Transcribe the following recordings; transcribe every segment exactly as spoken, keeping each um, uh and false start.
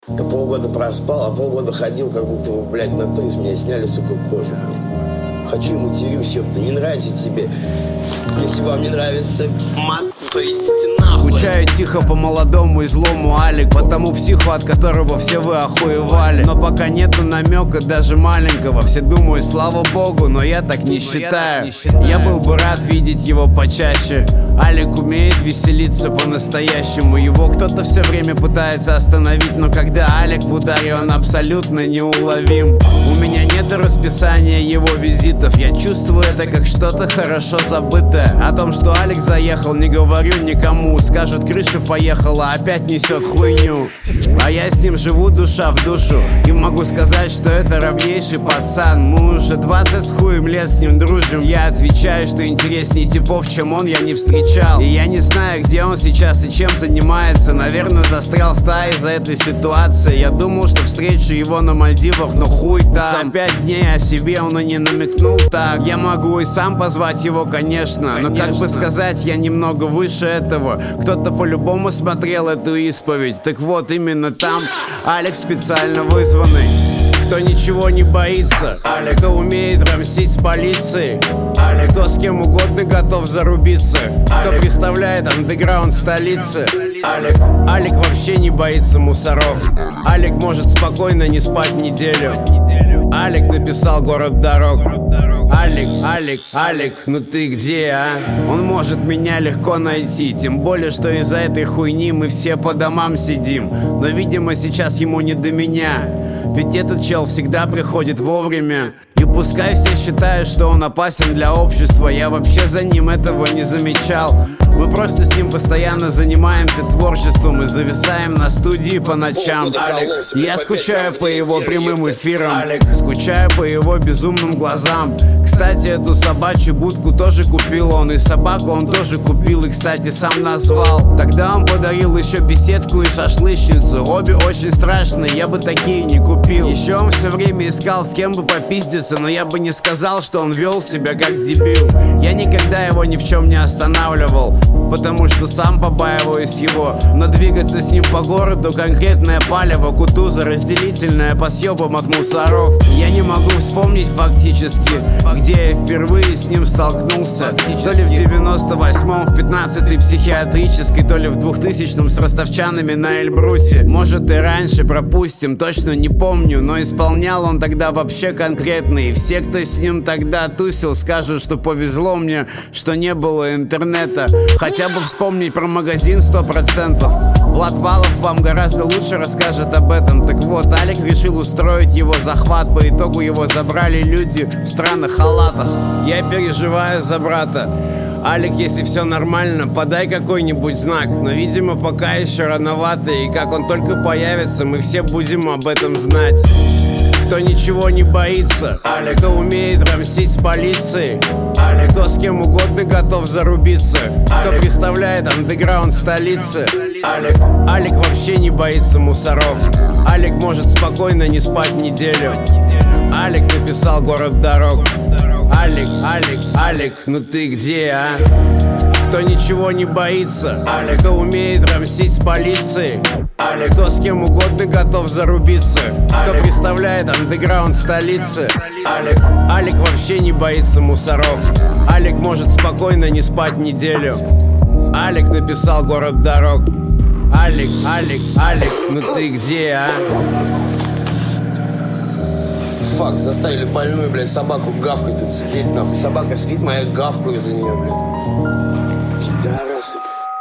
Я полгода проспал, а полгода ходил, как будто, блядь, на то из меня сняли, сука, кожу, блядь. Хочу и матерюсь, ёпта, не нравится тебе. Если вам не нравится мат, то идите нахуй. Скучаю тихо по молодому и злому Алику, по тому психу, от которого все вы охуевали. Но пока нету намека даже маленького, все думают, слава богу, но я так не считаю. Я был бы рад видеть его почаще. Алик умеет веселиться по-настоящему. Его кто-то все время пытается остановить, но когда Алик в ударе, он абсолютно неуловим. У меня нет расписания его визитов, я чувствую это как что-то хорошо забытое. О том, что Алик заехал, не говорю никому. Скажут, крыша поехала, опять несет хуйню. А я с ним живу душа в душу, и могу сказать, что это равнейший пацан. Мы уже двадцать с хуем лет с ним дружим. Я отвечаю, что интереснее типов, чем он, я не встречал. И я не знаю, где он сейчас и чем занимается. Наверное, застрял в Тае из-за этой ситуации. Я думал, что встречу его на Мальдивах, но хуй там. За пять дней о себе он и не намекнул так. Я могу и сам позвать его, конечно, конечно. Но как бы сказать, я немного выше этого. Кто-то по-любому смотрел эту исповедь. Так вот, именно там Алик специально вызванный. Кто ничего не боится, Алик, кто умеет рамсить с полицией, Алик, кто с кем угодно готов зарубиться, кто представляет андеграунд столицы. Алик, Алик вообще не боится мусоров. Алик может спокойно не спать неделю. Алик написал город дорог. Алик, Алик, Алик, ну ты где, а? Он может меня легко найти, тем более, что из-за этой хуйни мы все по домам сидим. Но, видимо, сейчас ему не до меня, ведь этот чел всегда приходит вовремя. И пускай все считают, что он опасен для общества, я вообще за ним этого не замечал. Мы просто с ним постоянно занимаемся творчеством и зависаем на студии по ночам. Алик, я скучаю по его прямым эфирам. Алик, скучаю по его безумным глазам. Кстати, эту собачью будку тоже купил он, и собаку он тоже купил, и, кстати, сам назвал. Тогда он подарил еще беседку и шашлычницу. Обе очень страшные, я бы такие не купил. Еще он все время искал, с кем бы попиздиться, но я бы не сказал, что он вел себя как дебил. Я никогда его ни в чем не останавливал, потому что сам побаиваюсь его. Но двигаться с ним по городу — конкретное палево, кутуза разделительная по съебам от мусоров. Я не могу вспомнить фактически, где я впервые с ним столкнулся. То ли в девяносто восьмом в пятнадцатой психиатрической, то ли в двухтысячном с ростовчанами на Эльбрусе. Может и раньше, пропустим, точно не помню. Но исполнял он тогда вообще конкретно, и все, кто с ним тогда тусил, скажут, что повезло мне, что не было интернета. Хотя бы вспомнить про магазин сто процентов. Влад Валов вам гораздо лучше расскажет об этом. Так вот, Алик решил устроить его захват. По итогу его забрали люди в странных халатах. Я переживаю за брата. Алик, если все нормально, подай какой-нибудь знак. Но, видимо, пока еще рановато, и как он только появится, мы все будем об этом знать. Кто ничего не боится, Алик, кто умеет рамсить с полицией, Алик, кто с кем угодно готов зарубиться, кто представляет андеграунд столицы. Алик, Алик вообще не боится мусоров. Алик может спокойно не спать неделю. Алик написал город дорог. Алик, Алик, Алик, ну ты где, а? Кто ничего не боится, Алик, кто умеет рамсить с полицией, Алик, кто с кем угодно готов зарубиться, кто представляет андеграунд столицы. Алик, Алик вообще не боится мусоров. Алик может спокойно не спать неделю. Алик написал город дорог. Алик, Алик, Алик, ну ты где, а? Фак, заставили больную, блядь, собаку гавкать тут сидеть, нахуй. Собака спит, моя гавкаю за нее, блядь. Пидорасы.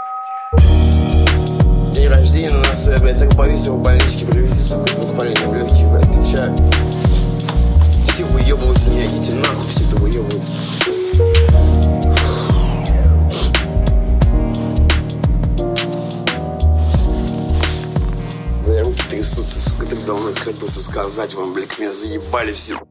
День рождения на носу, я, блядь, так боюсь его в больничке привезти, сука, с воспалением легких, блядь. Отвечаю. Все выебываются, не идите нахуй, все это выебываются. Бля, руки трясутся, сука, так давно хотелось сказать вам, блядь, меня заебали все.